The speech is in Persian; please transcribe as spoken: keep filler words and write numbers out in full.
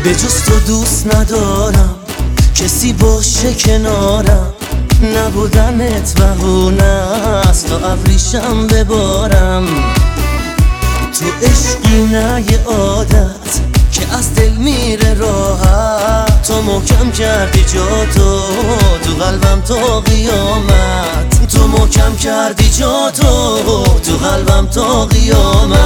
به جز تو دوست ندارم کسی باشه کنارم، نبودنت بهونه است تا ابریشم ببارم. تو عشقی نه یه عادت که از دل میره راحت، تو محکم کردی جا تو تو قلبم تا قیامت، تو محکم کردی جا تو تو قلبم تا قیامت.